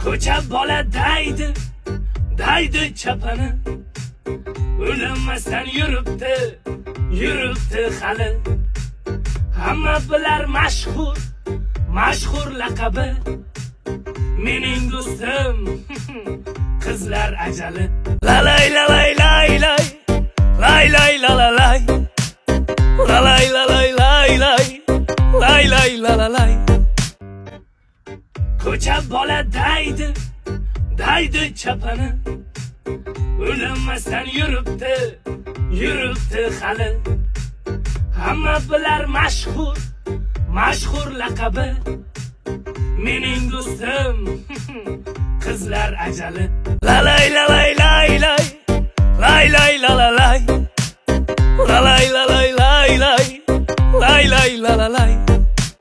Ko'cha bola daydi chapani, o'linmasdan yuribdi hali. Hamma bilar mashhur laqabi, mening do'stim qizlar ajali. Lalay lalay lay lay, lay lay lalalay, lalay lalay lay lay, lay lay lalalay. Ko'cha bola daydi chapani, o'linmasdan yuribdi hali. Hamma bilar mashhur laqabi, mening do'stim qizlar ajali. Lalay lalay lay lay, lay lay lalalay, lalay lalay lay lay, lay lay lalalay.